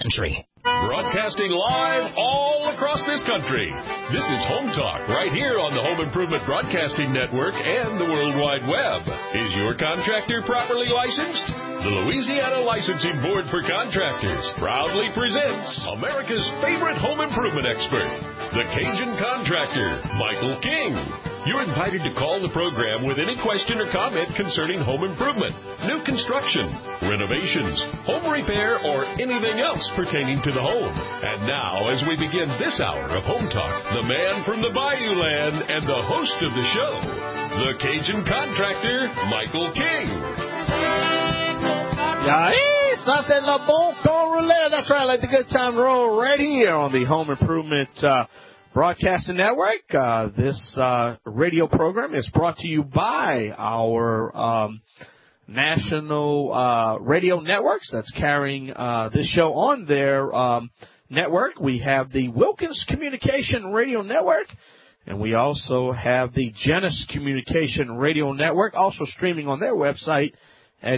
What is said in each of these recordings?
country. Broadcasting live all across this country. This is Home Talk right here on the Home Improvement Broadcasting Network and the World Wide Web. Is your contractor properly licensed? The Louisiana Licensing Board for Contractors proudly presents America's favorite home improvement expert, the Cajun contractor, Michael King. You're invited to call the program with any question or comment concerning home improvement, new construction, renovations, home repair, or anything else pertaining to the home. And now, as we begin this hour of Home Talk, the man from the Bayou Land and the host of the show, the Cajun contractor, Michael King. Ça, c'est le bon con roulette. That's right, like the good time roll right here on the Home Improvement Broadcasting Network. This radio program is brought to you by our national radio networks that's carrying this show on their network. We have the Wilkins Communication Radio Network, and we also have the Genesis Communication Radio Network, also streaming on their website at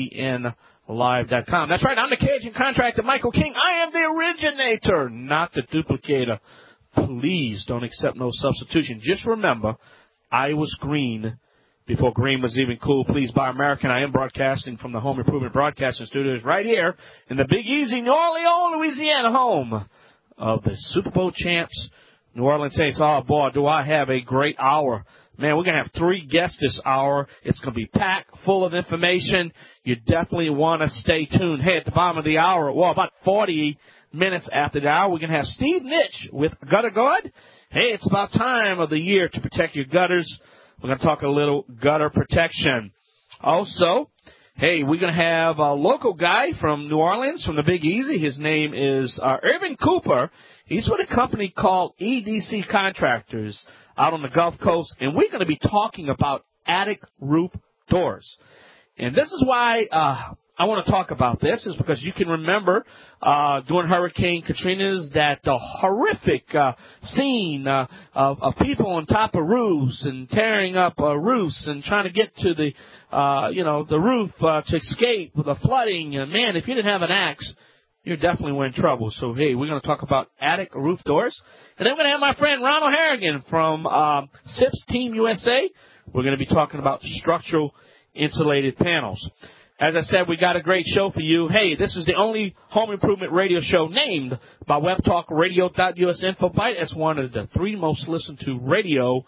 GCNlive.com. That's right, I'm the Cajun contractor, Michael King. I am the originator, not the duplicator. Please don't accept no substitution. Just remember, I was green before green was even cool. Please buy American. I am broadcasting from the Home Improvement Broadcasting Studios right here in the Big Easy, New Orleans, Louisiana, home of the Super Bowl champs, New Orleans Saints. Oh, boy, do I have a great hour. Man, we're going to have 3 guests this hour. It's going to be packed full of information. You definitely want to stay tuned. Hey, at the bottom of the hour, well, about 40 minutes after the hour, we're going to have Steve Nitch with Gutter Guard. Hey, it's about time of the year to protect your gutters. We're going to talk a little gutter protection. Also, hey, we're going to have a local guy from New Orleans, from the Big Easy. His name is Irvin Cooper. He's with a company called EDC Contractors out on the Gulf Coast, and we're going to be talking about attic roof doors. And this is why I want to talk about this, is because you can remember during Hurricane Katrina's that horrific scene of people on top of roofs and tearing up roofs and trying to get to the the roof to escape the flooding. And man, if you didn't have an axe, you definitely were in trouble. So, hey, we're going to talk about attic roof doors. And then we're going to have my friend Ronald Harrigan from SIPS Team USA. We're going to be talking about structural insulated panels. As I said, we got a great show for you. Hey, this is the only home improvement radio show named by WebTalkRadio.us InfoBite as one of the 3 most listened to radio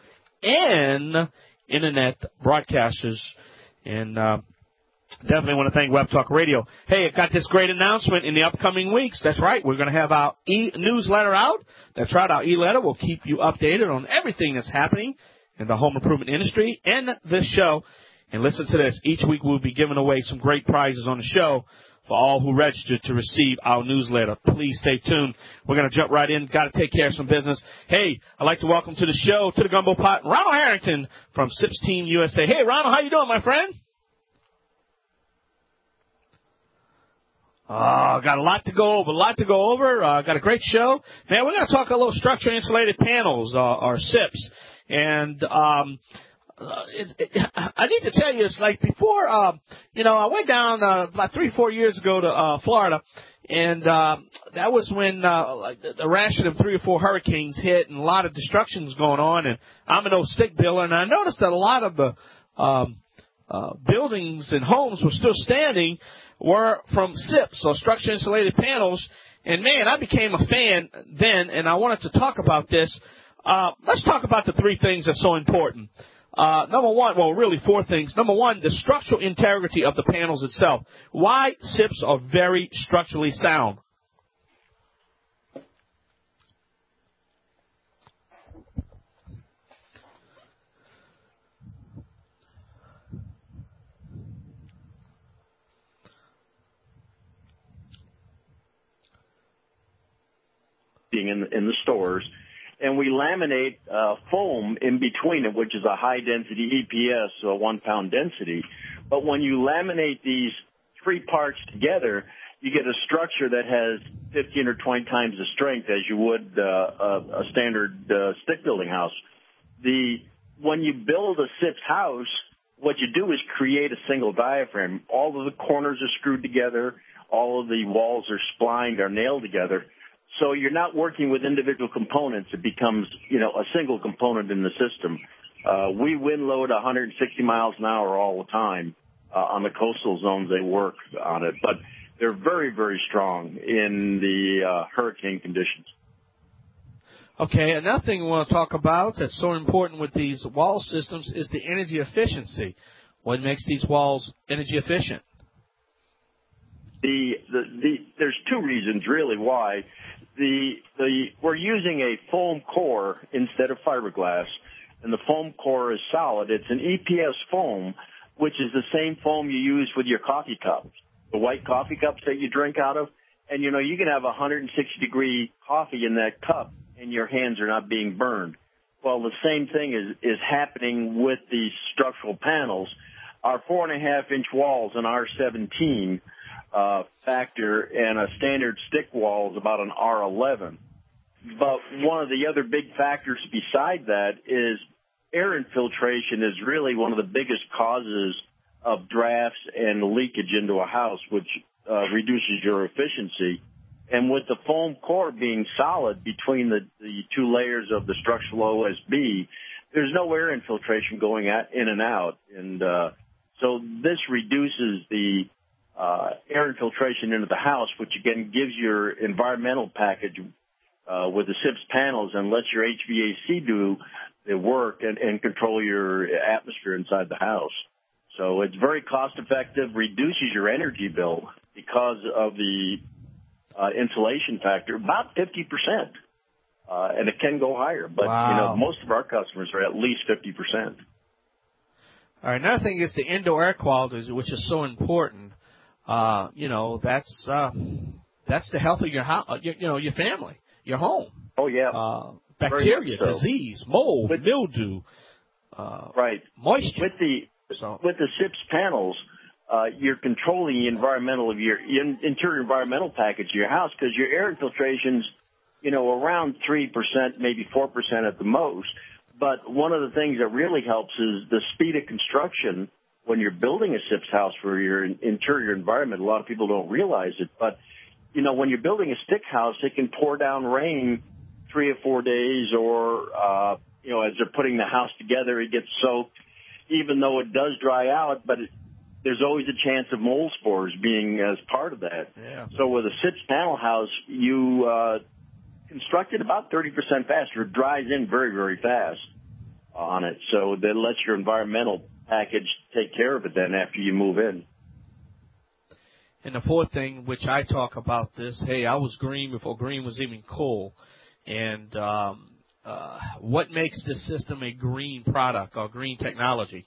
and internet broadcasters. And definitely want to thank Web Talk Radio. Hey, I've got this great announcement in the upcoming weeks. That's right. We're going to have our e-newsletter out. That's right. Our e-letter will keep you updated on everything that's happening in the home improvement industry and this show. And listen to this. Each week we'll be giving away some great prizes on the show for all who register to receive our newsletter. Please stay tuned. We're going to jump right in. Got to take care of some business. Hey, I'd like to welcome to the show, to the Gumbo Pot, Ronald Harrington from SIPS Team USA. Hey, Ronald, how you doing, my friend? Got a lot to go over, got a great show. Man, we're going to talk a little structure insulated panels, or SIPs. And, I need to tell you, it's like before, I went down, about 3-4 years ago to, Florida. And, that was when, the ration of 3 or 4 hurricanes hit and a lot of destruction was going on. And I'm an old stick builder, and I noticed that a lot of the, buildings and homes were still standing were from SIPs, so structure insulated panels. And man, I became a fan then, and I wanted to talk about this. Let's talk about the 3 things that's so important. Number one, well, really 4 things. Number one, the structural integrity of the panels itself. Why SIPs are very structurally sound. In the stores, and we laminate foam in between it, which is a high-density EPS, so a 1-pound density. But when you laminate these 3 parts together, you get a structure that has 15 or 20 times the strength as you would a standard stick building house. When you build a SIPS house, what you do is create a single diaphragm. All of the corners are screwed together. all of the walls are splined or nailed together. So you're not working with individual components. It becomes, a single component in the system. We wind load 160 miles an hour all the time on the coastal zones they work on it. But they're very, very strong in the hurricane conditions. Okay, another thing we want to talk about that's so important with these wall systems is the energy efficiency. What makes these walls energy efficient? There's two reasons really why. We're using a foam core instead of fiberglass, and the foam core is solid. It's an EPS foam, which is the same foam you use with your coffee cups, the white coffee cups that you drink out of. And, you can have 160-degree coffee in that cup, and your hands are not being burned. Well, the same thing is happening with these structural panels. Our 4.5-inch walls in R17 factor, and a standard stick wall is about an R11. But one of the other big factors beside that is air infiltration is really one of the biggest causes of drafts and leakage into a house, which reduces your efficiency. And with the foam core being solid between the two layers of the structural OSB, there's no air infiltration going in and out. And so this reduces the air infiltration into the house, which again gives your environmental package with the SIPS panels and lets your HVAC do the work and control your atmosphere inside the house. So it's very cost effective, reduces your energy bill because of the insulation factor, about 50%. And it can go higher, but wow. Most of our customers are at least 50%. All right, another thing is the indoor air quality, which is so important. That's the health of your house, your family, your home. Oh yeah. Bacteria, disease, mold, mildew, right, moisture. With the SIPS panels, you're controlling the environmental of your interior environmental package of your house, because your air infiltration's, around 3%, maybe 4% at the most. But one of the things that really helps is the speed of construction when you're building a SIPS house for your interior environment. A lot of people don't realize it, but when you're building a stick house, it can pour down rain 3 or 4 days, or as they're putting the house together, it gets soaked, even though it does dry out, but there's always a chance of mold spores being as part of that. Yeah. So with a SIPS panel house, you construct it about 30% faster. It dries in very, very fast on it. So that lets your environmental package take care of it then after you move in. And the fourth thing, which I talk about this, hey, I was green before green was even cool. And what makes this system a green product or green technology?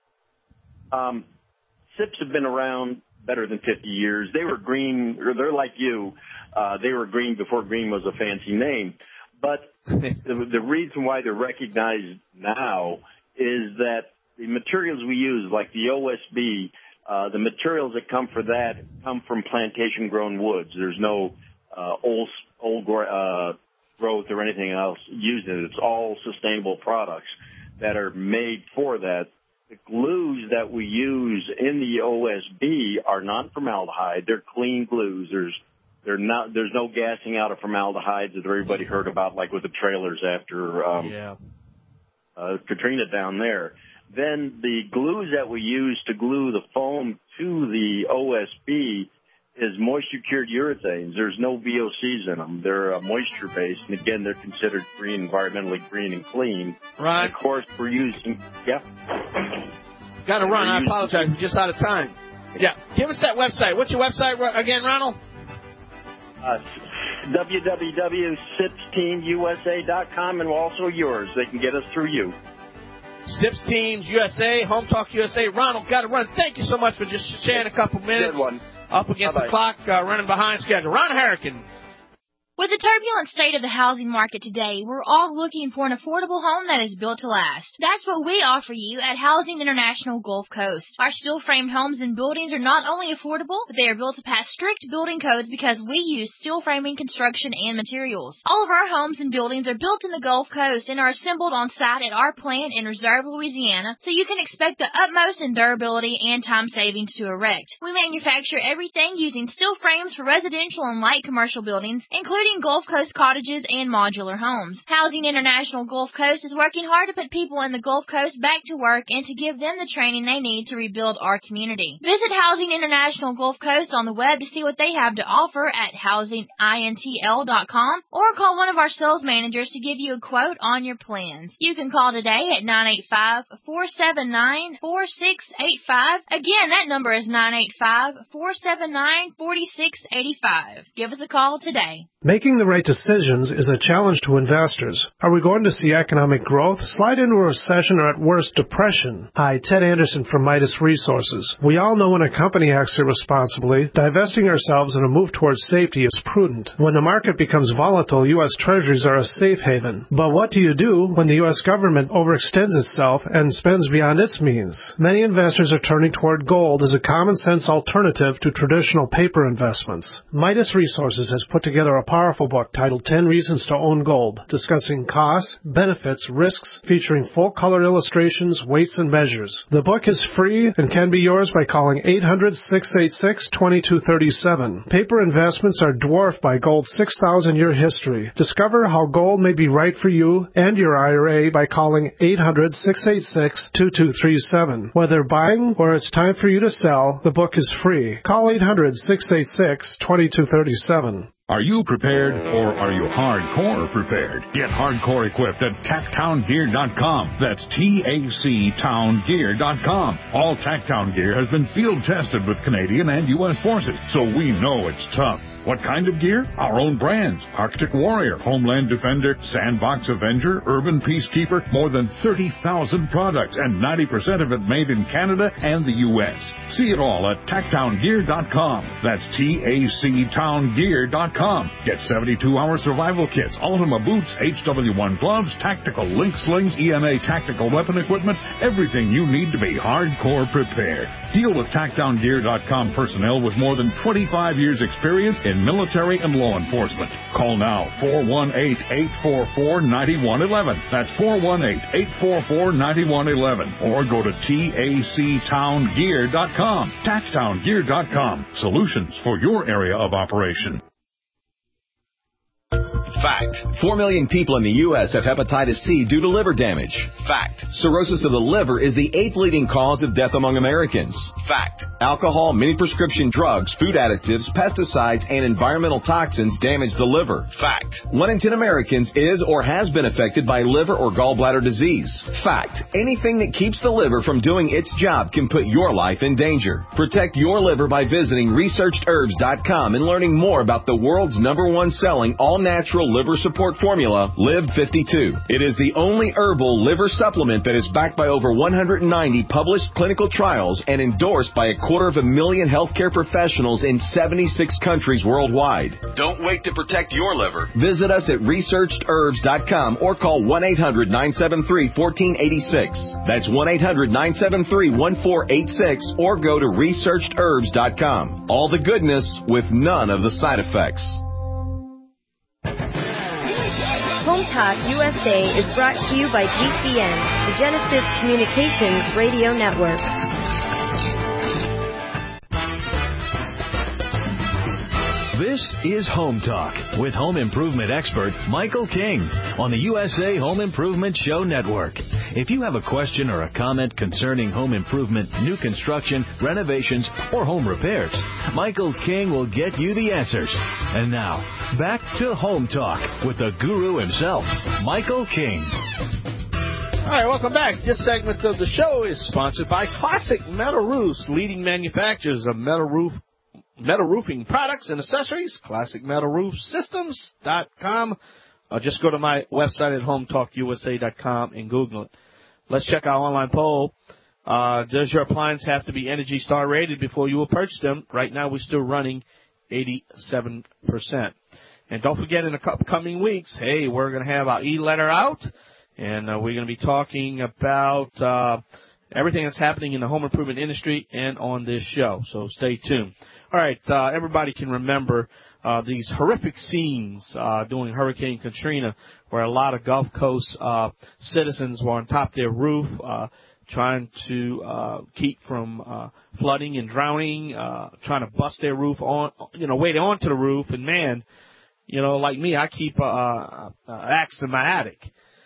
SIPS have been around better than 50 years. They were green, or they're like you. They were green before green was a fancy name. But the reason why they're recognized now is that the materials we use, like the OSB, the materials that come for that come from plantation-grown woods. There's no old growth or anything else used in it. It's all sustainable products that are made for that. The glues that we use in the OSB are non-formaldehyde. They're clean glues. There's no gassing out of formaldehyde that everybody heard about, like with the trailers after Katrina down there. Then the glues that we use to glue the foam to the OSB is moisture-cured urethanes. There's no VOCs in them. They're moisture-based, and again, they're considered green, environmentally green and clean. Right. And of course, we're using, Got to run. I apologize. We're just out of time. Yeah. Give us that website. What's your website again, Ronald? www.sipsteamusa.com, and also yours. They can get us through you. SIPS Teams USA, Home Talk USA. Ronald, got to run. Thank you so much for just sharing a couple minutes. Good one. Up against the clock, running behind schedule. Ron Harrigan, With the turbulent state of the housing market today, we're all looking for an affordable home that is built to last. That's what we offer you at Housing International Gulf Coast. Our steel-framed homes and buildings are not only affordable, but they are built to pass strict building codes because we use steel framing, construction, and materials. All of our homes and buildings are built in the Gulf Coast and are assembled on site at our plant in Reserve, Louisiana, so you can expect the utmost in durability and time savings to erect. We manufacture everything using steel frames for residential and light commercial buildings, including Gulf Coast cottages and modular homes. Housing International Gulf Coast is working hard to put people in the Gulf Coast back to work and to give them the training they need to rebuild our community. Visit Housing International Gulf Coast on the web to see what they have to offer at housingintl.com or call one of our sales managers to give you a quote on your plans. You can call today at 985-479-4685. Again, that number is 985-479-4685. Give us a call today. Making the right decisions is a challenge to investors. Are we going to see economic growth, slide into a recession, or at worst, depression? Hi, Ted Anderson from Midas Resources. We all know when a company acts irresponsibly, divesting ourselves in a move towards safety is prudent. When the market becomes volatile, U.S. Treasuries are a safe haven. But what do you do when the U.S. government overextends itself and spends beyond its means? Many investors are turning toward gold as a common-sense alternative to traditional paper investments. Midas Resources has put together a powerful book titled 10 Reasons to Own Gold, discussing costs, benefits, risks, featuring full-color illustrations, weights, and measures. The book is free and can be yours by calling 800-686-2237. Paper investments are dwarfed by gold's 6,000-year history. Discover how gold may be right for you and your IRA by calling 800-686-2237. Whether buying or it's time for you to sell, the book is free. Call 800-686-2237. Are you prepared, or are you hardcore prepared? Get hardcore equipped at TacTownGear.com. That's TACTownGear.com. All TacTown gear has been field tested with Canadian and U.S. forces, so we know it's tough. What kind of gear? Our own brands. Arctic Warrior, Homeland Defender, Sandbox Avenger, Urban Peacekeeper, more than 30,000 products, and 90% of it made in Canada and the U.S. See it all at TacTownGear.com. That's TACTownGear.com. Get 72-hour survival kits, Ultima boots, HW1 gloves, tactical link slings, EMA tactical weapon equipment, everything you need to be hardcore prepared. Deal with TacTownGear.com personnel with more than 25 years experience in military and law enforcement. Call now, 418-844-9111. That's 418-844-9111. Or go to TACTownGear.com. TacTownGear.com. Solutions for your area of operation. Fact. 4 million people in the U.S. have hepatitis C due to liver damage. Fact. Cirrhosis of the liver is the 8th leading cause of death among Americans. Fact. Alcohol, many prescription drugs, food additives, pesticides, and environmental toxins damage the liver. Fact. 1 in 10 Americans is or has been affected by liver or gallbladder disease. Fact. Anything that keeps the liver from doing its job can put your life in danger. Protect your liver by visiting ResearchedHerbs.com and learning more about the world's #1 selling all-natural liver support formula, Live 52. It is the only herbal liver supplement that is backed by over 190 published clinical trials and endorsed by 250,000 healthcare professionals in 76 countries worldwide. Don't wait to protect your liver. Visit us at ResearchedHerbs.com or call 1-800-973-1486. That's 1-800-973-1486 or go to ResearchedHerbs.com. All the goodness with none of the side effects. Home Talk USA is brought to you by GCN, the Genesis Communications Radio Network. This is Home Talk with home improvement expert Michael King on the USA Home Improvement Show Network. If you have a question or a comment concerning home improvement, new construction, renovations, or home repairs, Michael King will get you the answers. And now, back to Home Talk with the guru himself, Michael King. All right, welcome back. This segment of the show is sponsored by Classic Metal Roofs, leading manufacturers of metal roofing products and accessories, ClassicMetalRoofSystems.com. Just go to my website at HomeTalkUSA.com and Google it. Let's check our online poll. Does your appliance have to be Energy Star rated before you will purchase them? Right now, we're still running 87%. And don't forget, in the coming weeks, hey, we're going to have our e-letter out, and we're going to be talking about everything that's happening in the home improvement industry and on this show. So stay tuned. All right, everybody can remember these horrific scenes during Hurricane Katrina, where a lot of Gulf Coast citizens were on top of their roof trying to keep from flooding and drowning, trying to bust their roof on, way onto the roof. And, man, like me, I keep an axe in my attic.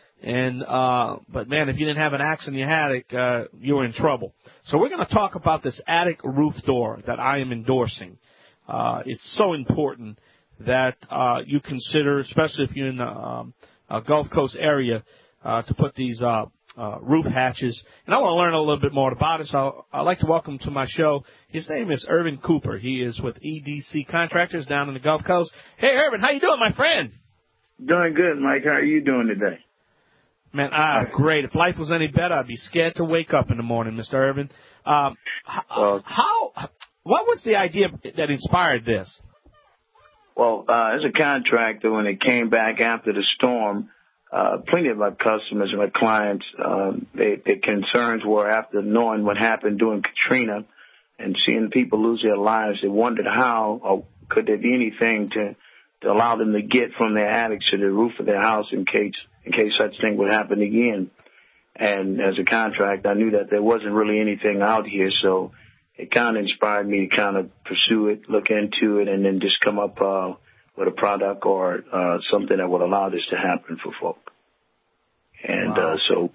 But man, if you didn't have an axe in your attic, you were in trouble. So we're going to talk about this attic roof door that I am endorsing. It's so important that you consider, especially if you're in the Gulf Coast area, to put these roof hatches. And I want to learn a little bit more about it, so I'd like to welcome to my show. His name is Irvin Cooper. He is with EDC Contractors down in the Gulf Coast. Hey, Irvin, how you doing, my friend? Doing good, Mike. How are you doing today? Man, great. If life was any better, I'd be scared to wake up in the morning, Mr. Irvin. What was the idea that inspired this? Well, as a contractor, when it came back after the storm, plenty of our customers and our clients, their concerns were after knowing what happened during Katrina and seeing people lose their lives, they wondered how or could there be anything to allow them to get from their attics to the roof of their house in case such thing would happen again. And as a contractor, I knew that there wasn't really anything out here, so it kind of inspired me to kind of pursue it, look into it, and then just come up with a product or something that would allow this to happen for folk. And wow. So...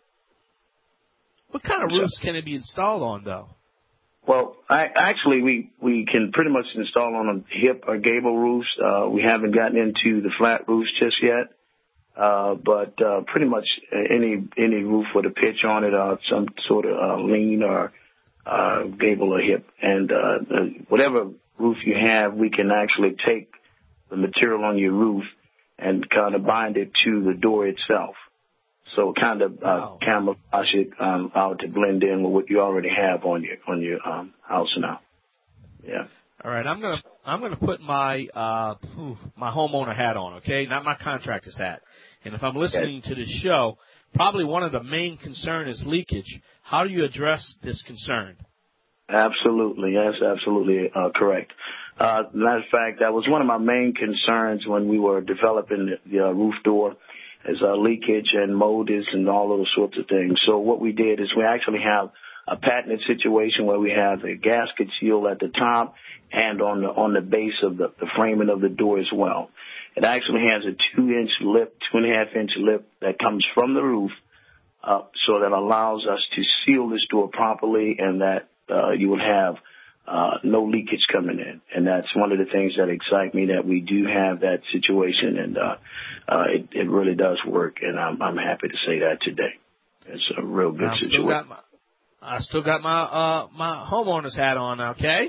What kind of roofs can it be installed on, though? Well, we can pretty much install on a hip or gable roofs. We haven't gotten into the flat roofs just yet. But pretty much any roof with a pitch on it or some sort of lean or gable or hip. And whatever roof you have, we can actually take the material on your roof and kind of bind it to the door itself. So kind of camouflage it out to blend in with what you already have on your house now. Yeah. All right, I'm gonna put my my homeowner hat on, okay, not my contractor's hat. And if I'm listening to this show, probably one of the main concern is leakage. How do you address this concern? Absolutely, that's absolutely correct. Matter of fact, that was one of my main concerns when we were developing the roof door, is leakage and moldage and all those sorts of things. So what we did is we actually have a patented situation where we have a gasket seal at the top and on the base of the framing of the door as well. It actually has a 2-inch lip, 2.5-inch lip that comes from the roof, so that allows us to seal this door properly and that you will have no leakage coming in. And that's one of the things that excite me, that we do have that situation, and it really does work, and I'm happy to say that today. It's a real good situation. I still got my homeowner's hat on, okay?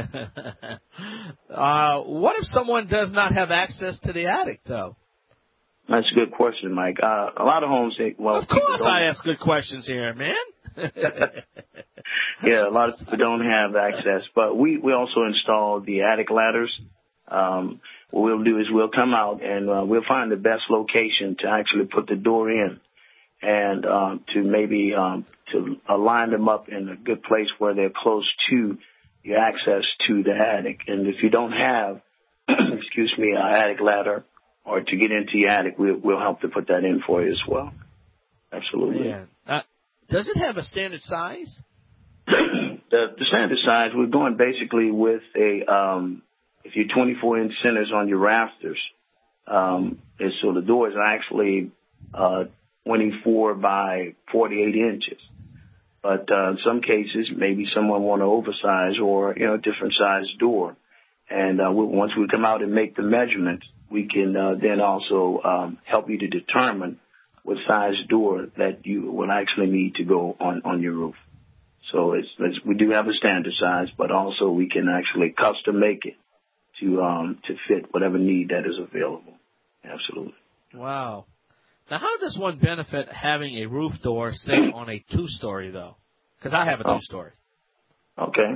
What if someone does not have access to the attic, though? That's a good question, Mike. A lot of homes say, well, of course I ask good questions here, man. Yeah, a lot of people don't have access, but we also install the attic ladders. What we'll do is we'll come out and we'll find the best location to actually put the door in, and to maybe to line them up in a good place where they're close to your access to the attic. And if you don't have, an attic ladder or to get into your attic, we'll help to put that in for you as well. Absolutely. Yeah. Does it have a standard size? The standard size, we're going basically with if you're 24-inch centers on your rafters, so the door is actually 24 by 48 inches. But in some cases, maybe someone want to oversize or, a different size door. And once we come out and make the measurements, we can then also help you to determine what size door that you will actually need to go on your roof. So we do have a standard size, but also we can actually custom make it to fit whatever need that is available. Absolutely. Wow. Now, how does one benefit having a roof door, say, on a 2-story, though? Because I have a 2-story. Okay.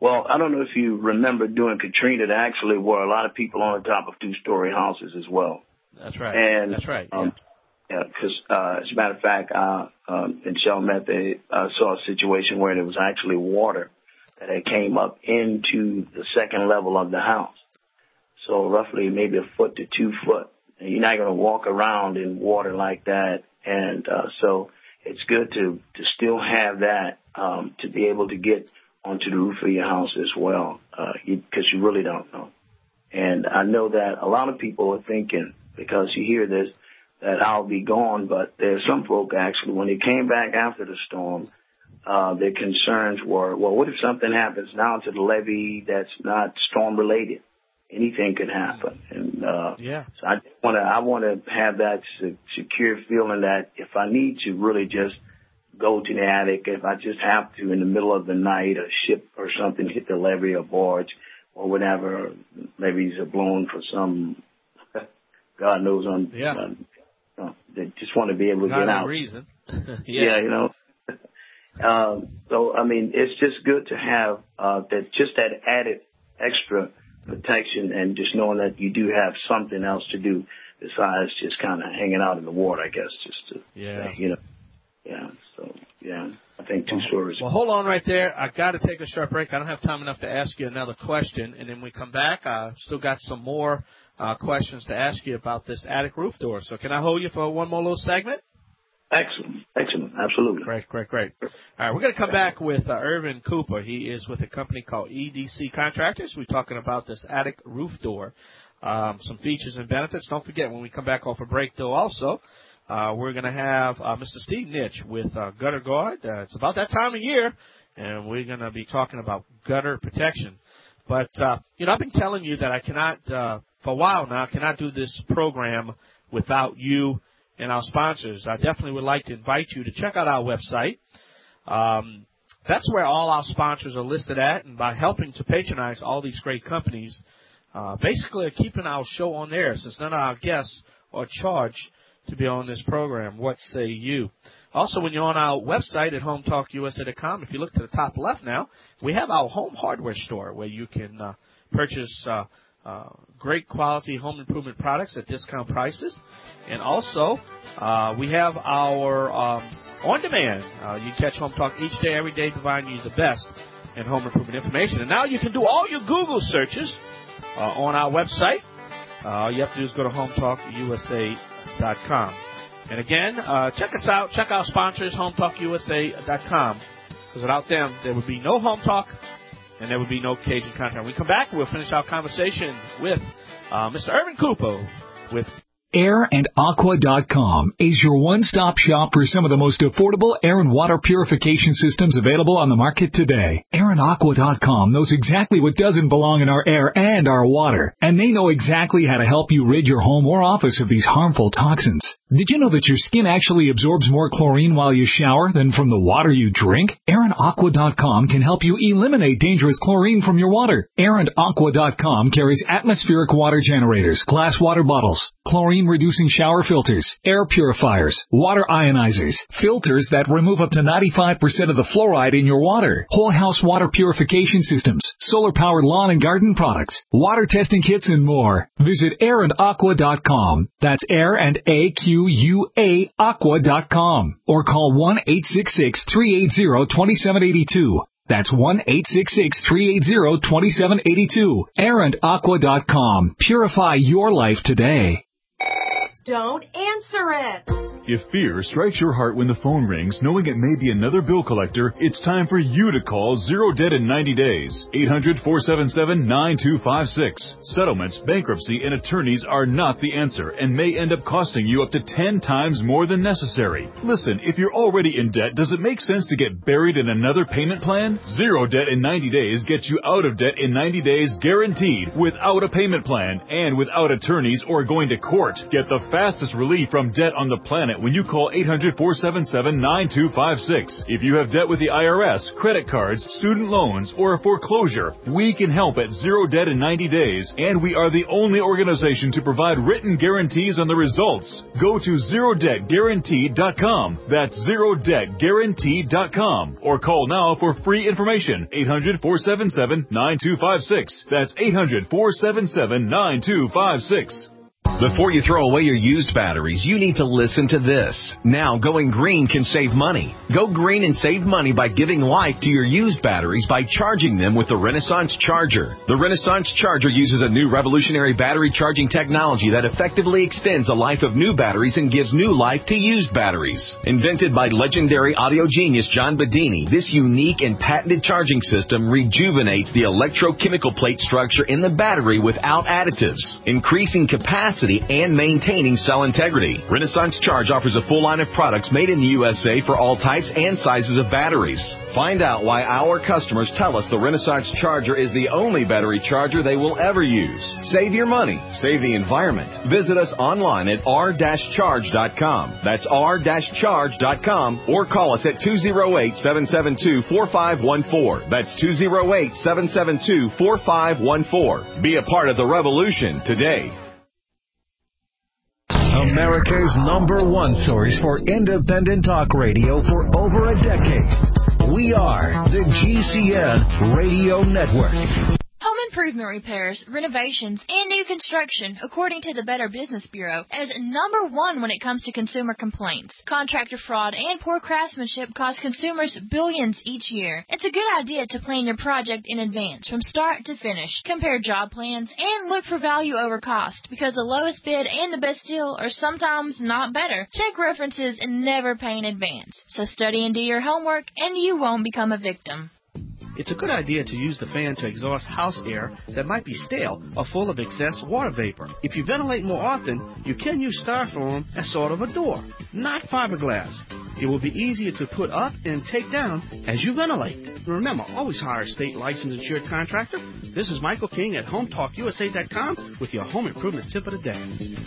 Well, I don't know if you remember during Katrina, there actually were a lot of people on the top of 2-story houses as well. That's right. And, that's right. because as a matter of fact, in Chalmette, they saw a situation where there was actually water that had came up into the second level of the house. So roughly maybe a foot to 2 foot. And you're not going to walk around in water like that. And so it's good to still have that to be able to get onto the roof of your house as well, because you really don't know. And I know that a lot of people are thinking, because you hear this, that I'll be gone, but there's some folk actually, when they came back after the storm, their concerns were, well, what if something happens now to the levee that's not storm related? Anything could happen. And so I want to have that secure feeling that if I need to really just go to the attic, if I just have to in the middle of the night, a ship or something hit the levee or barge or whatever, levees are blown for some, God knows they just want to be able to get out. Reason. Yeah, you know. So, I mean, it's just good to have that added extra protection and just knowing that you do have something else to do besides just kind of hanging out in the water, I guess, just to, you know. Yeah, so, yeah, I think 2 stories. Well, hold on right there. I got to take a short break. I don't have time enough to ask you another question. And then we come back. I still got some more questions to ask you about this attic roof door. So can I hold you for one more little segment? Excellent. Absolutely. Great. All right, we're going to come back with Irvin Cooper. He is with a company called EDC Contractors. We're talking about this attic roof door, some features and benefits. Don't forget, when we come back off a break, though, also, we're going to have Mr. Steve Nitch with Gutter Guard. It's about that time of year, and we're going to be talking about gutter protection. But, I've been telling you that I cannot, for a while now, cannot do this program without you and our sponsors. I definitely would like to invite you to check out our website. That's where all our sponsors are listed at, and by helping to patronize all these great companies, basically are keeping our show on there, since none of our guests are charged to be on this program. What say you? Also, when you're on our website at HomeTalkUSA.com, if you look to the top left now, we have our home hardware store where you can purchase great quality home improvement products at discount prices. And also, we have our on-demand. You catch Home Talk each day, every day, providing you the best in home improvement information. And now you can do all your Google searches on our website. All you have to do is go to HomeTalkUSA.com. And again, check us out. Check our sponsors, HomeTalkUSA.com. Because without them, there would be no Home Talk, and there would be no Cajun content. When we come back, we'll finish our conversation with Mr. Irvin Cooper with AirandAqua.com is your one-stop shop for some of the most affordable air and water purification systems available on the market today. AirandAqua.com knows exactly what doesn't belong in our air and our water, and they know exactly how to help you rid your home or office of these harmful toxins. Did you know that your skin actually absorbs more chlorine while you shower than from the water you drink? AirandAqua.com can help you eliminate dangerous chlorine from your water. AirandAqua.com carries atmospheric water generators, glass water bottles, chlorine-reducing shower filters, air purifiers, water ionizers, filters that remove up to 95% of the fluoride in your water, whole house water purification systems, solar-powered lawn and garden products, water testing kits, and more. Visit AirandAqua.com. That's Air and AQUA Aqua.com. Or call 1-866-380-2782. That's 1-866-380-2782. AirandAqua.com. Purify your life today. Don't answer it. If fear strikes your heart when the phone rings, knowing it may be another bill collector, it's time for you to call Zero Debt in 90 Days. 800-477-9256. Settlements, bankruptcy, and attorneys are not the answer and may end up costing you up to 10 times more than necessary. Listen, if you're already in debt, does it make sense to get buried in another payment plan? Zero Debt in 90 Days gets you out of debt in 90 days guaranteed, without a payment plan and without attorneys or going to court. Get the fastest relief from debt on the planet it when you call 800-477-9256. If you have debt with the IRS, credit cards, student loans, or a foreclosure, we can help at Zero Debt in 90 days, and we are the only organization to provide written guarantees on the results. Go to ZeroDebtGuaranteed.com. That's ZeroDebtGuaranteed.com. Or call now for free information. 800-477-9256. That's 800-477-9256. Before you throw away your used batteries, you need to listen to this. Now, going green can save money. Go green and save money by giving life to your used batteries by charging them with the Renaissance Charger. The Renaissance Charger uses a new revolutionary battery charging technology that effectively extends the life of new batteries and gives new life to used batteries. Invented by legendary audio genius John Bedini, this unique and patented charging system rejuvenates the electrochemical plate structure in the battery without additives, increasing capacity and maintaining cell integrity. Renaissance Charge offers a full line of products made in the USA for all types and sizes of batteries. Find out why our customers tell us the Renaissance Charger is the only battery charger they will ever use. Save your money. Save the environment. Visit us online at r-charge.com. That's r-charge.com, or call us at 208-772-4514. That's 208-772-4514. Be a part of the revolution today. America's #1 source for independent talk radio for over a decade. We are the GCN Radio Network. Home improvement repairs, renovations, and new construction, according to the Better Business Bureau, is #1 when it comes to consumer complaints. Contractor fraud and poor craftsmanship cost consumers billions each year. It's a good idea to plan your project in advance, from start to finish. Compare job plans and look for value over cost, because the lowest bid and the best deal are sometimes not better. Check references and never pay in advance. So study and do your homework, and you won't become a victim. It's a good idea to use the fan to exhaust house air that might be stale or full of excess water vapor. If you ventilate more often, you can use styrofoam as sort of a door, not fiberglass. It will be easier to put up and take down as you ventilate. Remember, always hire a state licensed insured contractor. This is Michael King at HomeTalkUSA.com with your home improvement tip of the day.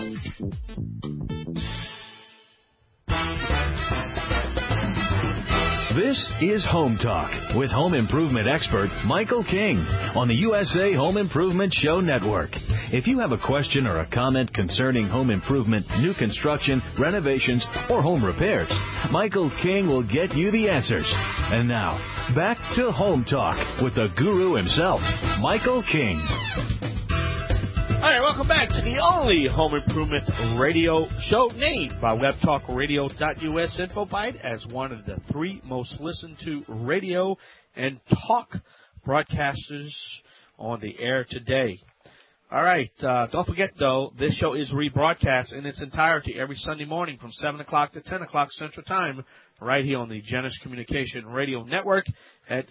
This is Home Talk with home improvement expert Michael King on the USA Home Improvement Show Network. If you have a question or a comment concerning home improvement, new construction, renovations, or home repairs, Michael King will get you the answers. And now, back to Home Talk with the guru himself, Michael King. All right, welcome back to the only home improvement radio show named by WebTalkRadio.us InfoBite as one of the 3 most listened to radio and talk broadcasters on the air today. All right, don't forget, though, this show is rebroadcast in its entirety every Sunday morning from 7 o'clock to 10 o'clock Central Time right here on the Genesis Communication Radio Network at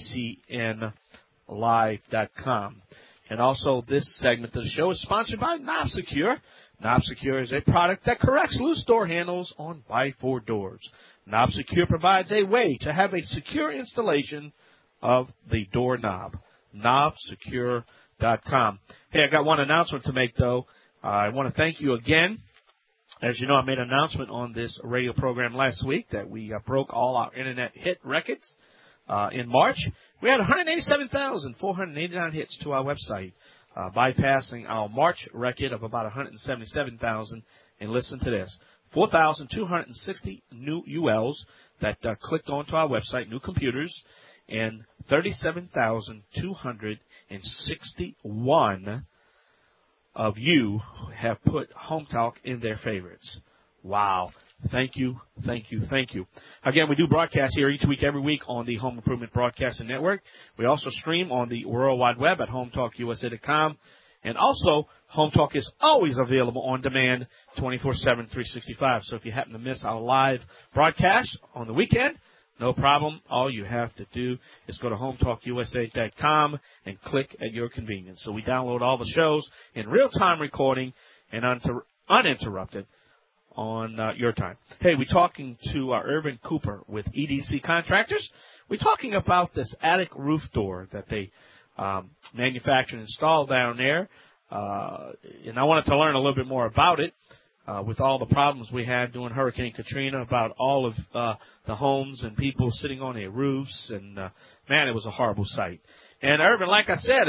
GCNlive.com. And also, this segment of the show is sponsored by KnobSecure. KnobSecure is a product that corrects loose door handles on by-4 doors. KnobSecure provides a way to have a secure installation of the doorknob. KnobSecure.com. Hey, I got one announcement to make, though. I want to thank you again. As you know, I made an announcement on this radio program last week that we broke all our Internet hit records. In March, we had 187,489 hits to our website, bypassing our March record of about 177,000. And listen to this, 4,260 new ULs that clicked onto our website, new computers, and 37,261 of you have put Home Talk in their favorites. Wow. Thank you, thank you, thank you. Again, we do broadcast here each week, every week on the Home Improvement Broadcasting Network. We also stream on the World Wide Web at HomeTalkUSA.com. And also, Home Talk is always available on demand 24/7, 365. So if you happen to miss our live broadcast on the weekend, no problem. All you have to do is go to HomeTalkUSA.com and click at your convenience. So we download all the shows in real-time recording and uninterrupted on your time. Hey, we're talking to Irvin Cooper with EDC Contractors. We're talking about this attic roof door that they manufacture and install down there. And I wanted to learn a little bit more about it. with all the problems we had during Hurricane Katrina about all of the homes and people sitting on their roofs. And, man, it was a horrible sight. And, Urban, like I said,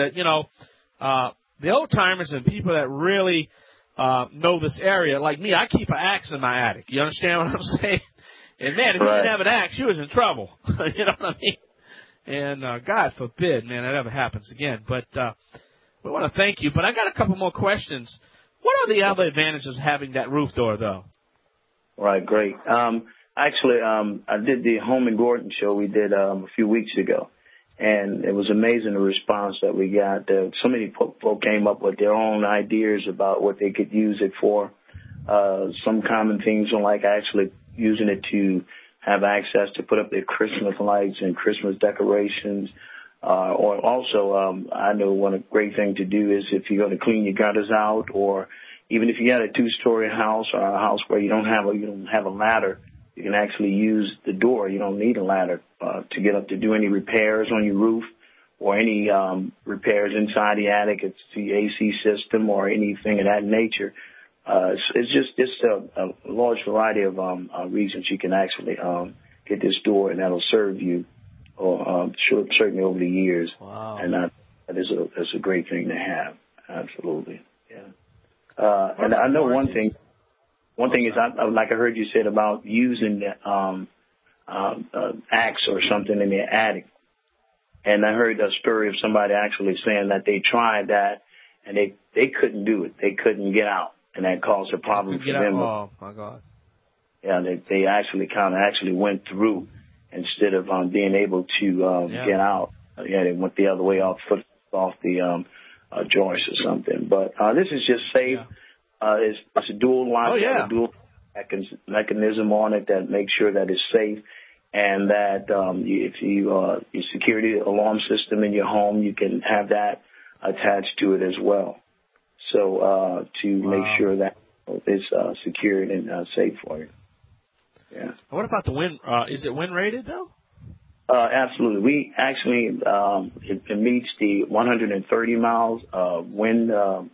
the old-timers and people that really know this area, like me, I keep an axe in my attic. You understand what I'm saying? And, man, if you didn't have an axe, you was in trouble. You know what I mean? And God forbid, man, that ever happens again. But we want to thank you. But I got a couple more questions. What are the other advantages of having that roof door, though? Right, great. Actually, I did the Home and Gordon show we did a few weeks ago, and it was amazing the response that we got. So many people came up with their own ideas about what they could use it for. Some common things are like actually using it to have access to put up their Christmas lights and Christmas decorations. Or also, I know one great thing to do is if you're going to clean your gutters out, or even if you got a 2-story house or a house where you don't have a ladder, you can actually use the door. You don't need a ladder to get up to do any repairs on your roof or any repairs inside the attic. It's the AC system or anything of that nature. It's a large variety of reasons you can actually get this door, and that'll serve you. Certainly over the years. Wow. And that's a great thing to have. Absolutely. Yeah. And I know one thing is, like I heard you said about using the axe or something in their attic. And I heard a story of somebody actually saying that they tried that and they couldn't do it. They couldn't get out, and that caused a problem for them. Oh, my God. Yeah, they actually went through. Instead of being able to get out, they went the other way off the joist or something. But this is just safe. Yeah. It's a dual line, a dual mechanism on it that makes sure that it's safe, and that if your security alarm system in your home, you can have that attached to it as well. So to make sure that it's secured and safe for you. Yeah. What about the wind? Is it wind rated though? Absolutely. We actually it meets the 130 miles wind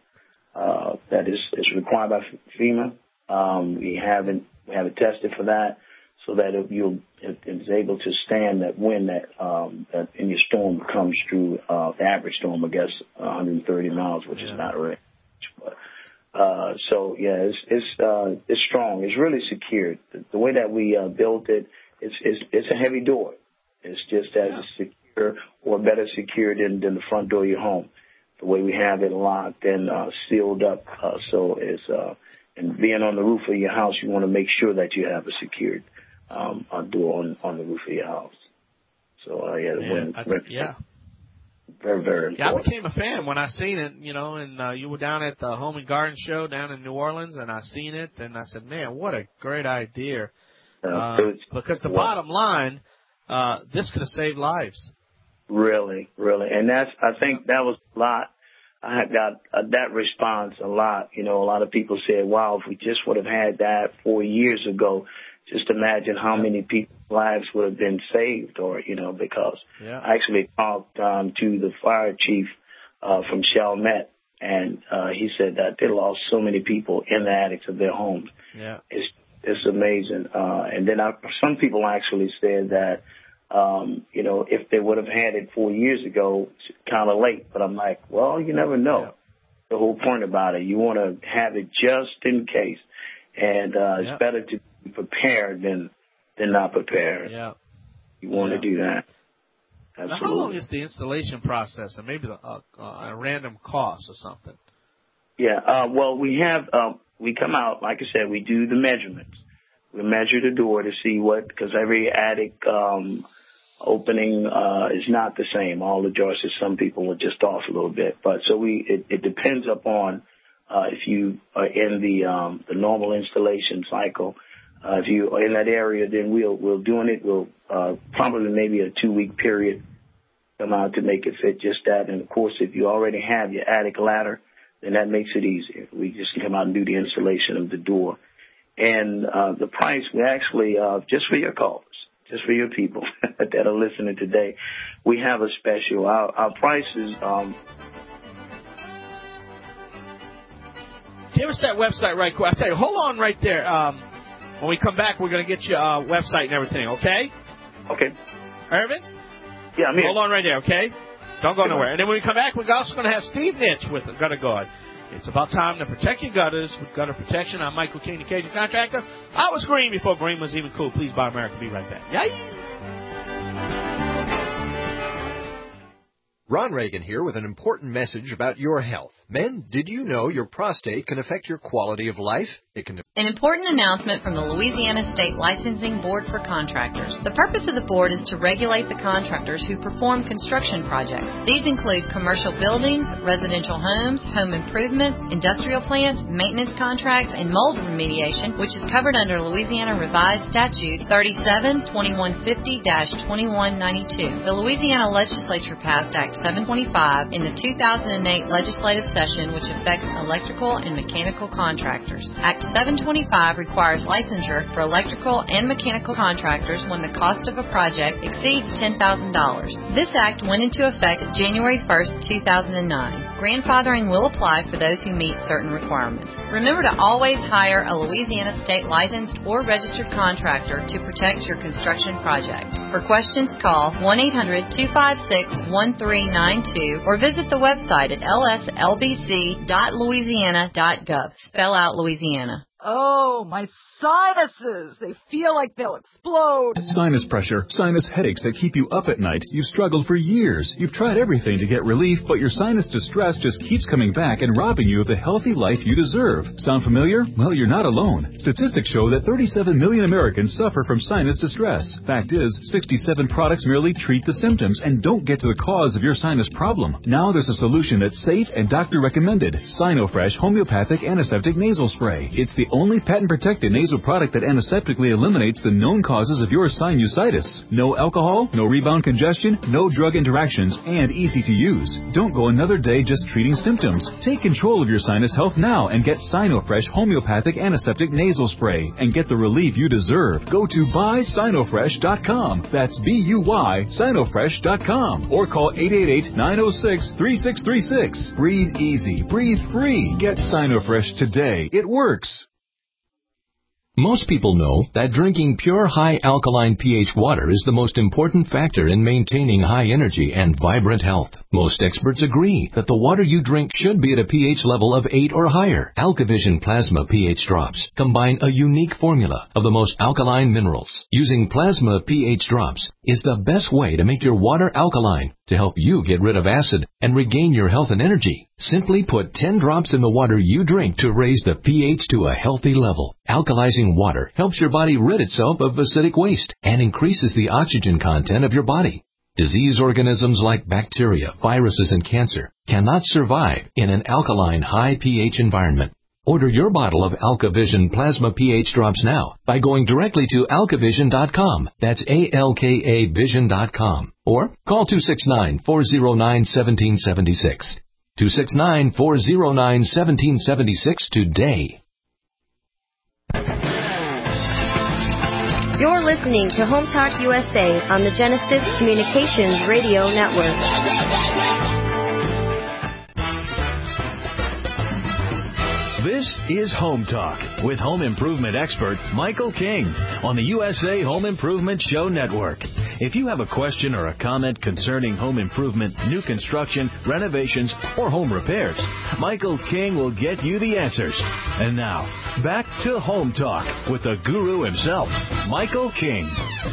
that is required by FEMA. We have it tested for that, so that it's able to stand that wind that in your storm comes through. The average storm, I guess, 130 miles, which is not rich, but. So yeah, it's strong. It's really secured. The way that we built it, it's a heavy door. It's just as secure or better secured than the front door of your home. The way we have it locked and sealed up, so it's and being on the roof of your house, you want to make sure that you have a secured door on the roof of your house. So very, very important. Yeah, I became a fan when I seen it, and you were down at the Home and Garden show down in New Orleans, and I seen it, and I said, man, what a great idea. Because the bottom line, this could have saved lives. Really, really. And I think that was a lot. I had got that response a lot. A lot of people said, wow, if we just would have had that 4 years ago, just imagine how many people's lives would have been saved, or, because I actually talked to the fire chief from Chalmette, and he said that they lost so many people in the attics of their homes. Yeah. It's amazing. And then some people actually said that, if they would have had it 4 years ago, it's kind of late. But I'm like, well, you never know. Yeah. The whole point about it, you want to have it just in case. And it's better to be prepared than not prepared. Yeah. You want to do that. Absolutely. Now, how long is the installation process, and maybe a random cost or something? Yeah. Well, we come out, like I said, we do the measurements. We measure the door to see because every attic opening is not the same. All the joists, some people are just off a little bit. But so it depends upon if you are in the normal installation cycle. If you are in that area, then we'll doing it. We'll probably maybe a 2-week period come out to make it fit just that. And of course, if you already have your attic ladder, then that makes it easier. We just come out and do the installation of the door. And the price, we actually, just for your callers, just for your people that are listening today, we have a special. Our prices. Give us that website right quick. I'll tell you, hold on right there. When we come back, we're going to get you a website and everything, okay? Okay. Irvin? Yeah, I'm here. Hold on right there, okay? Don't go nowhere. And then when we come back, we're also going to have Steve Nitch with the Gutter Guard. It's about time to protect your gutters with gutter protection. I'm Michael King, the Cajun Contractor. I was green before green was even cool. Please buy America. Be right back. Yay! Ron Reagan here with an important message about your health. Men, did you know your prostate can affect your quality of life? It can. An important announcement from the Louisiana State Licensing Board for Contractors. The purpose of the board is to regulate the contractors who perform construction projects. These include commercial buildings, residential homes, home improvements, industrial plants, maintenance contracts, and mold remediation, which is covered under Louisiana Revised Statutes 37-2150-2192. The Louisiana Legislature passed Act 725 in the 2008 legislative session, which affects electrical and mechanical contractors. Act 725 requires licensure for electrical and mechanical contractors when the cost of a project exceeds $10,000. This act went into effect January 1st, 2009. Grandfathering will apply for those who meet certain requirements. Remember to always hire a Louisiana state licensed or registered contractor to protect your construction project. For questions, call 1-800-256-1392 or visit the website at lslbc.louisiana.gov. Spell out Louisiana. Oh, my sinuses! They feel like they'll explode. Sinus pressure, sinus headaches that keep you up at night. You've struggled for years. You've tried everything to get relief, but your sinus distress just keeps coming back and robbing you of the healthy life you deserve. Sound familiar? Well, you're not alone. Statistics show that 37 million Americans suffer from sinus distress. Fact is, 67 products merely treat the symptoms and don't get to the cause of your sinus problem. Now there's a solution that's safe and doctor recommended. Sinofresh Homeopathic Antiseptic Nasal Spray. It's the only patent-protected nasal product that antiseptically eliminates the known causes of your sinusitis. No alcohol, no rebound congestion, no drug interactions, and easy to use. Don't go another day just treating symptoms. Take control of your sinus health now and get Sinofresh Homeopathic Antiseptic Nasal Spray and get the relief you deserve. Go to buysinofresh.com. That's B-U-Y, Sinofresh.com. Or call 888-906-3636. Breathe easy. Breathe free. Get Sinofresh today. It works. Most people know that drinking pure high alkaline pH water is the most important factor in maintaining high energy and vibrant health. Most experts agree that the water you drink should be at a pH level of 8 or higher. AlkaVision Plasma pH drops combine a unique formula of the most alkaline minerals. Using Plasma pH drops is the best way to make your water alkaline to help you get rid of acid and regain your health and energy. Simply put 10 drops in the water you drink to raise the pH to a healthy level. Alkalizing water helps your body rid itself of acidic waste and increases the oxygen content of your body. Disease organisms like bacteria, viruses, and cancer cannot survive in an alkaline high pH environment. Order your bottle of AlkaVision Plasma pH drops now by going directly to alkavision.com. That's ALKA Vision.com. Or call 269-409-1776. 269-409-1776 today. You're listening to Home Talk USA on the Genesis Communications Radio Network. This is Home Talk with home improvement expert Michael King on the USA Home Improvement Show Network. If you have a question or a comment concerning home improvement, new construction, renovations, or home repairs, Michael King will get you the answers. And now, back to Home Talk with the guru himself, Michael King.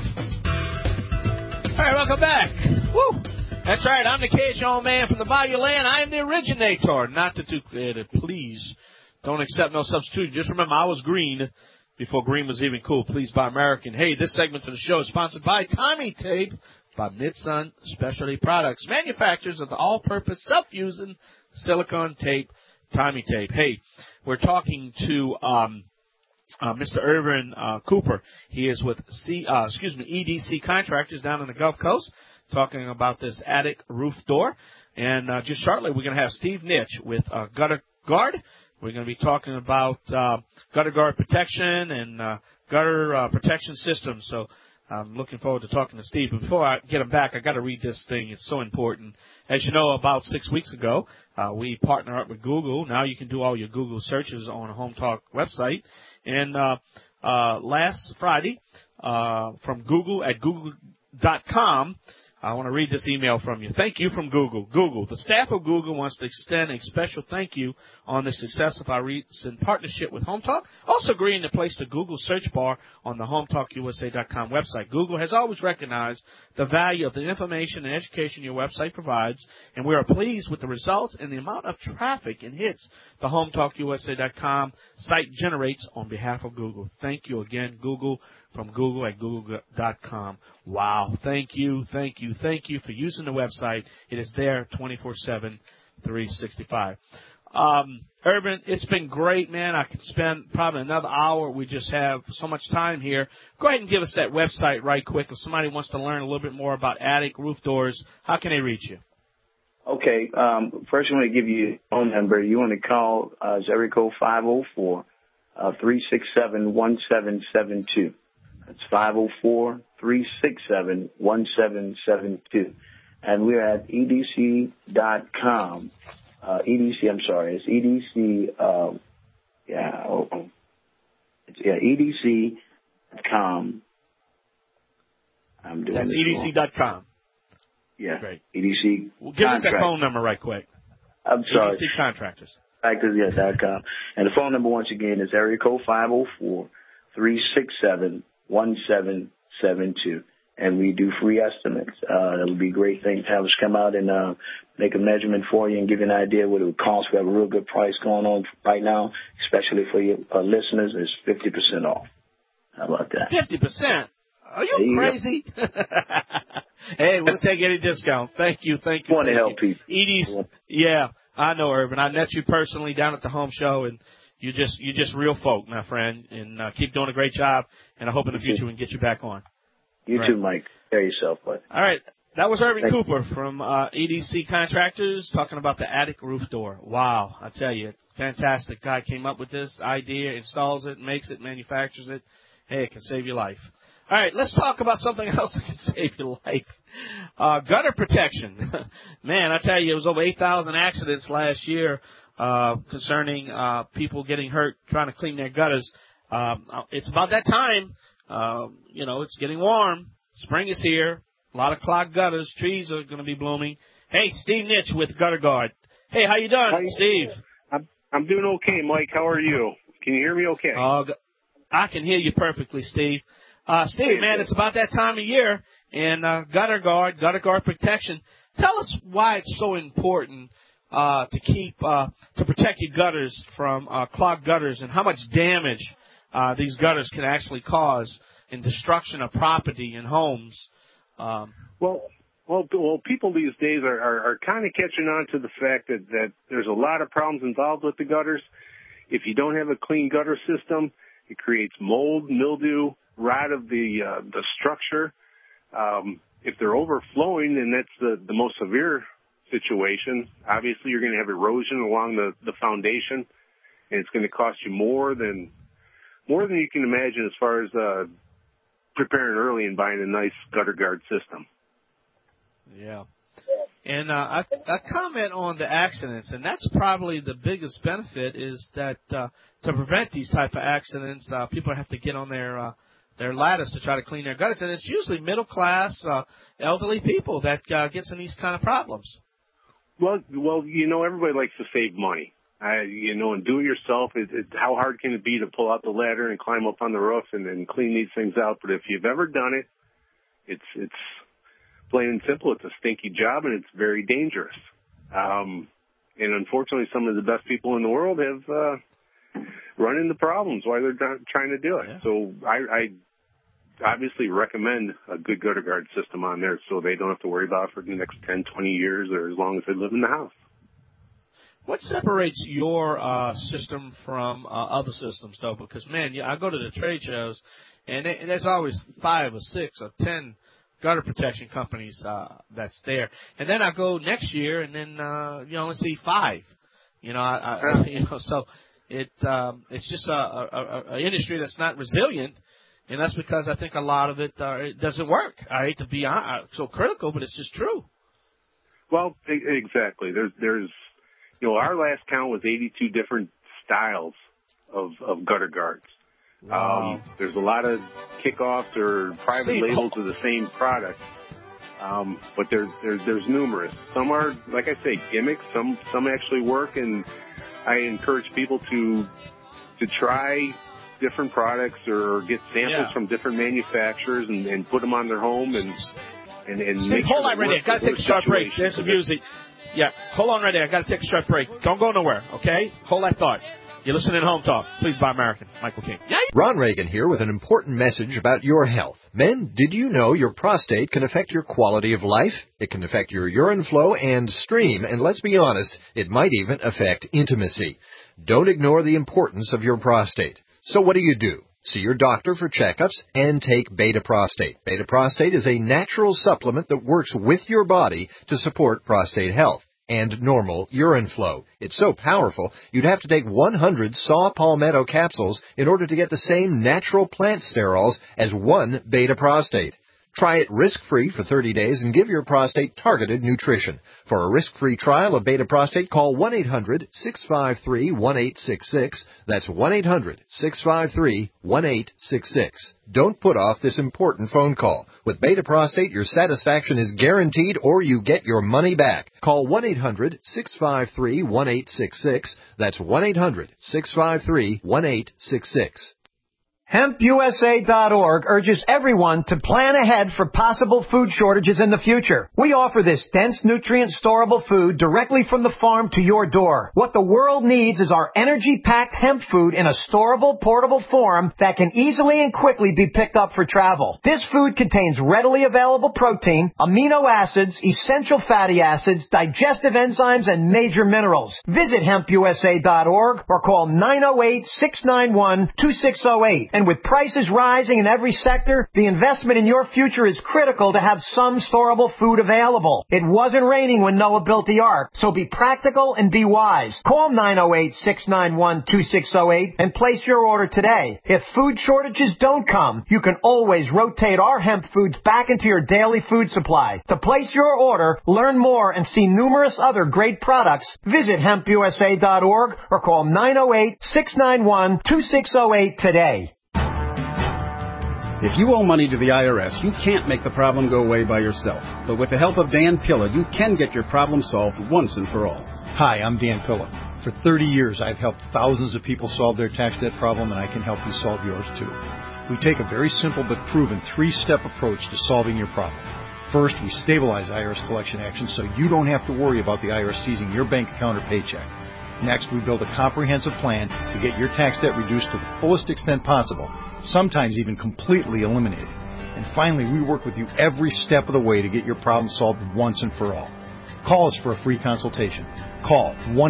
All right, welcome back. Woo! That's right, I'm the Cajun man from the Bayou Land. I am the originator, not the duplicator. Please don't accept no substitute. Just remember, I was green before green was even cool. Please buy American. Hey, this segment of the show is sponsored by Tommy Tape by Midsun Specialty Products, manufacturers of the all-purpose self-using silicone tape, Tommy Tape. Hey, we're talking to Mr. Irvin Cooper. He is with EDC Contractors down on the Gulf Coast, talking about this attic roof door. And just shortly, we're going to have Steve Nitch with Gutter Guard. We're going to be talking about gutter guard protection and gutter protection systems. So I'm looking forward to talking to Steve. But before I get him back, I got to read this thing. It's so important. As you know, about 6 weeks ago, we partner up with Google. Now you can do all your Google searches on a Home Talk website. And last Friday, from Google at google.com, I want to read this email from you. Thank you from Google. Google, the staff of Google wants to extend a special thank you on the success of our recent partnership with Home Talk, also agreeing to place the Google search bar on the HomeTalkUSA.com website. Google has always recognized the value of the information and education your website provides, and we are pleased with the results and the amount of traffic and hits the HomeTalkUSA.com site generates on behalf of Google. Thank you again, Google, from Google at google.com. Wow. Thank you for using the website. It is there 24/7, 365. Urban, it's been great, man. I could spend probably another hour. We just have so much time here. Go ahead and give us that website right quick. If somebody wants to learn a little bit more about attic roof doors, how can they reach you? Okay. First, I want to give you a phone number. You want to call area code 504-367-1772. That's 504-367-1772. And we're at edc.com. EDC, I'm sorry. It's EDC, EDC.com. That's EDC.com. Yeah. Great. EDC. Well, give us that phone number right quick. I'm sorry. EDC Contractors. .com. And the phone number, once again, is area code 504-367-1772. And we do free estimates. That would be a great thing to have us come out and make a measurement for you and give you an idea what it would cost. We have a real good price going on right now, especially for your listeners. It's 50% off. How about that? 50%? Are you crazy? Hey, we'll take any discount. Thank you. Want to help people. Edie's, yeah, I know, Urban. I met you personally down at the home show, and you're just real folk, my friend. And keep doing a great job. And I hope in the future we can get you back on. You too, Mike. Care yourself, bud. All right. That was Urban Cooper from EDC Contractors talking about the attic roof door. Wow. I tell you, fantastic guy came up with this idea, installs it, makes it, manufactures it. Hey, it can save your life. All right, let's talk about something else that can save your life. Gutter protection. Man, I tell you, it was over 8,000 accidents last year concerning people getting hurt trying to clean their gutters. It's about that time. It's getting warm. Spring is here. A lot of clogged gutters. Trees are going to be blooming. Hey, Steve Nitch with Gutter Guard. Hey, how you doing, Steve? I'm doing okay, Mike. How are you? Can you hear me okay? I can hear you perfectly, Steve. Steve, man, it's about that time of year, and Gutter Guard protection. Tell us why it's so important to protect your gutters from clogged gutters, and how much damage these gutters can actually cause in destruction of property and homes. Well, people these days are kind of catching on to the fact that there's a lot of problems involved with the gutters. If you don't have a clean gutter system, it creates mold, mildew, rot of the structure. If they're overflowing, then that's the most severe situation. Obviously, you're going to have erosion along the foundation, and it's going to cost you more than you can imagine as far as preparing early and buying a nice gutter guard system. Yeah. And I comment on the accidents, and that's probably the biggest benefit is that to prevent these type of accidents, people have to get on their ladders to try to clean their gutters, and it's usually middle class, elderly people that gets in these kind of problems. Well, everybody likes to save money. And do it yourself. How hard can it be to pull out the ladder and climb up on the roof and clean these things out? But if you've ever done it, it's plain and simple. It's a stinky job, and it's very dangerous. And unfortunately, some of the best people in the world have run into problems while they're trying to do it. Yeah. So I obviously recommend a good gutter guard system on there so they don't have to worry about it for the next 10, 20 years or as long as they live in the house. What separates your system from other systems, though? Because, man, I go to the trade shows, and there's always 5 or 6 or 10 gutter protection companies that's there. And then I go next year, and then you only see 5. So it's just a industry that's not resilient, And that's because I think a lot of it doesn't work. I hate to be so critical, but it's just true. Well, exactly. There's our last count was 82 different styles of gutter guards. Wow. There's a lot of kickoffs or private labels of the same product. But there's numerous. Some are, like I say, gimmicks. Some actually work, and I encourage people to try different products or get samples from different manufacturers and put them on their home and make sure. Hold on right there. Got to take a short break. There's some music. Yeah, hold on right there. I got to take a short break. Don't go nowhere, okay? Hold that thought. You're listening to Home Talk. Please buy American. Michael King. Yeah. Ron Reagan here with an important message about your health. Men, did you know your prostate can affect your quality of life? It can affect your urine flow and stream, and let's be honest, it might even affect intimacy. Don't ignore the importance of your prostate. So what do? See your doctor for checkups and take Beta Prostate. Beta Prostate is a natural supplement that works with your body to support prostate health and normal urine flow. It's so powerful, you'd have to take 100 saw palmetto capsules in order to get the same natural plant sterols as one Beta Prostate. Try it risk-free for 30 days and give your prostate targeted nutrition. For a risk-free trial of Beta Prostate, call 1-800-653-1866. That's 1-800-653-1866. Don't put off this important phone call. With Beta Prostate, your satisfaction is guaranteed or you get your money back. Call 1-800-653-1866. That's 1-800-653-1866. HempUSA.org urges everyone to plan ahead for possible food shortages in the future. We offer this dense, nutrient-storable food directly from the farm to your door. What the world needs is our energy-packed hemp food in a storable, portable form that can easily and quickly be picked up for travel. This food contains readily available protein, amino acids, essential fatty acids, digestive enzymes, and major minerals. Visit HempUSA.org or call 908-691-2608. And with prices rising in every sector, the investment in your future is critical to have some storable food available. It wasn't raining when Noah built the ark, so be practical and be wise. Call 908-691-2608 and place your order today. If food shortages don't come, you can always rotate our hemp foods back into your daily food supply. To place your order, learn more, and see numerous other great products, visit HempUSA.org or call 908-691-2608 today. If you owe money to the IRS, you can't make the problem go away by yourself. But with the help of Dan Pilla, you can get your problem solved once and for all. Hi, I'm Dan Pilla. For 30 years, I've helped thousands of people solve their tax debt problem, and I can help you solve yours too. We take a very simple but proven 3-step approach to solving your problem. First, we stabilize IRS collection actions so you don't have to worry about the IRS seizing your bank account or paycheck. Next, we build a comprehensive plan to get your tax debt reduced to the fullest extent possible, sometimes even completely eliminated. And finally, we work with you every step of the way to get your problem solved once and for all. Call us for a free consultation. Call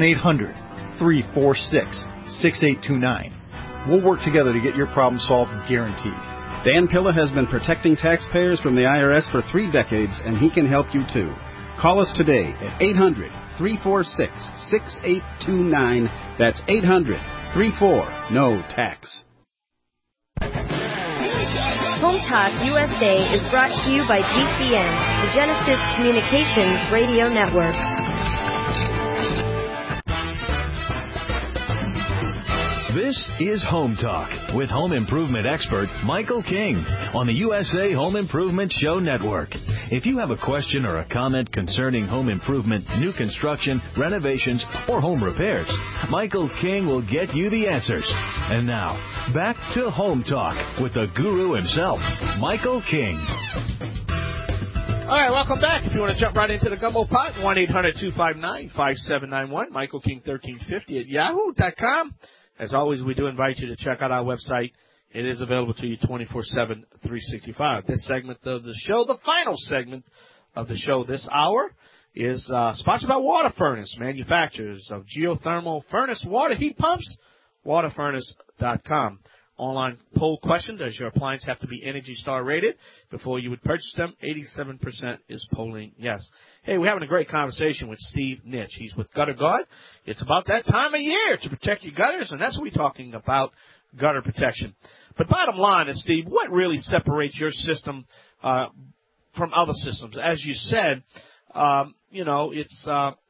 1-800-346-6829. We'll work together to get your problem solved, guaranteed. Dan Pilla has been protecting taxpayers from the IRS for 3 decades, and he can help you too. Call us today at 800-346-6829. That's 800-34-NO-TAX. Home Talk USA is brought to you by GCN, the Genesis Communications Radio Network. This is Home Talk with home improvement expert Michael King on the USA Home Improvement Show Network. If you have a question or a comment concerning home improvement, new construction, renovations, or home repairs, Michael King will get you the answers. And now, back to Home Talk with the guru himself, Michael King. All right, welcome back. If you want to jump right into the gumbo pot, 1-800-259-5791, Michael King 1350 at yahoo.com. As always, we do invite you to check out our website. It is available to you 24/7, 365. This segment of the show, the final segment of the show this hour, is sponsored by Water Furnace, manufacturers of geothermal furnace water heat pumps, waterfurnace.com. Online poll question, does your appliance have to be Energy Star rated before you would purchase them? 87% is polling yes. Hey, we're having a great conversation with Steve Nitch. He's with Gutter Guard. It's about that time of year to protect your gutters, and that's what we're talking about gutter protection. But bottom line is, Steve, what really separates your system from other systems? As you said, it's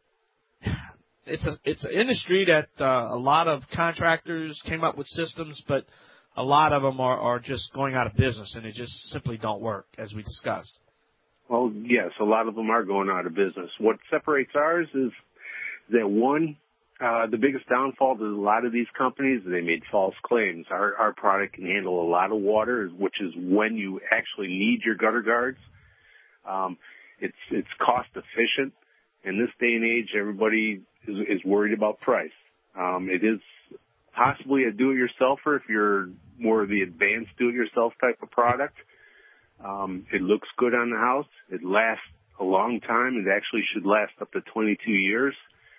an industry that a lot of contractors came up with systems, but a lot of them are just going out of business, and they just simply don't work, as we discussed. Well, yes, a lot of them are going out of business. What separates ours is that, one, the biggest downfall to a lot of these companies, they made false claims. Our product can handle a lot of water, which is when you actually need your gutter guards. It's cost efficient. In this day and age, everybody is worried about price. It is possibly a do-it-yourselfer if you're more of the advanced do-it-yourself type of product. It looks good on the house. It lasts a long time. It actually should last up to 22 years.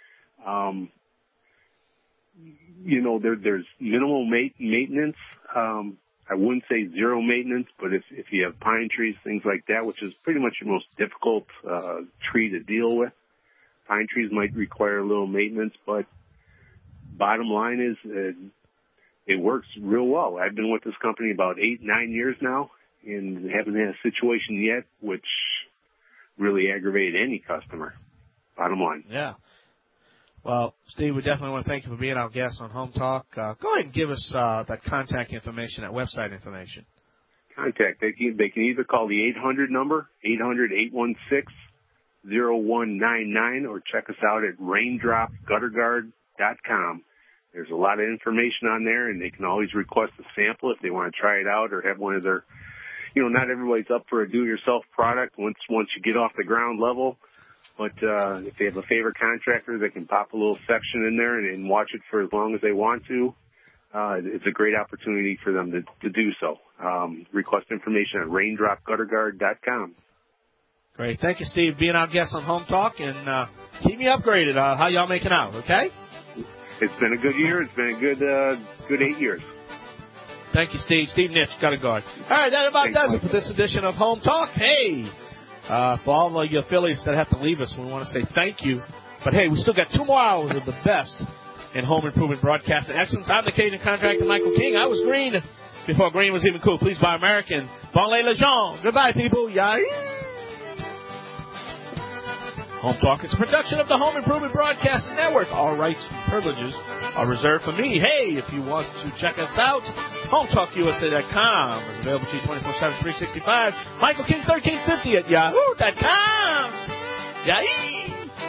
There's minimal maintenance. I wouldn't say zero maintenance, but if you have pine trees, things like that, which is pretty much your most difficult tree to deal with, pine trees might require a little maintenance, but bottom line is it works real well. I've been with this company about 8-9 years now, and haven't had a situation yet which really aggravated any customer. Bottom line. Yeah. Well, Steve, we definitely want to thank you for being our guest on Home Talk. Go ahead and give us that contact information, that website information. Contact. They can either call the 800 number, 800-816-0199, or check us out at raindropgutterguard.com. There's a lot of information on there, and they can always request a sample if they want to try it out or have one of their, not everybody's up for a do-it-yourself product once you get off the ground level. But if they have a favorite contractor, they can pop a little section in there and watch it for as long as they want to. It's a great opportunity for them to do so. Request information at raindropgutterguard.com. Great. Thank you, Steve, being our guest on Home Talk, and keep me upgraded. How y'all making out, okay? It's been a good year. It's been a good 8 years. Thank you, Steve. Steve Nitsch, Gutter Guard. All right, that about does it for this edition of Home Talk. Hey, for all of you affiliates that have to leave us, we want to say thank you. But, hey, we still got 2 more hours of the best in home improvement broadcasting excellence. I'm the Canadian contractor, Michael King. I was green before green was even cool. Please buy American. Bon les gens. Goodbye, people. Yay. Home Talk is a production of the Home Improvement Broadcasting Network. All rights and privileges are reserved for me. Hey, if you want to check us out, HomeTalkUSA.com is available to you 24/7, 365. Michael King 1350 at Yahoo.com. Yay!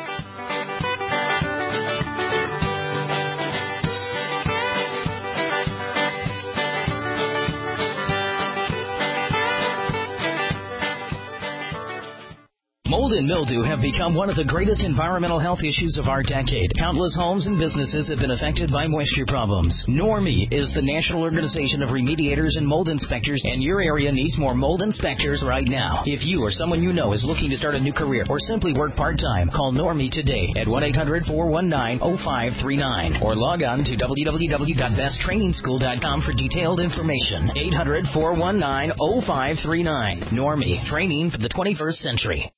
Mold and mildew have become one of the greatest environmental health issues of our decade. Countless homes and businesses have been affected by moisture problems. NORMI is the National Organization of Remediators and Mold Inspectors, and your area needs more mold inspectors right now. If you or someone you know is looking to start a new career or simply work part-time, call NORMI today at 1-800-419-0539 or log on to www.besttrainingschool.com for detailed information. 800-419-0539. NORMI, training for the 21st century.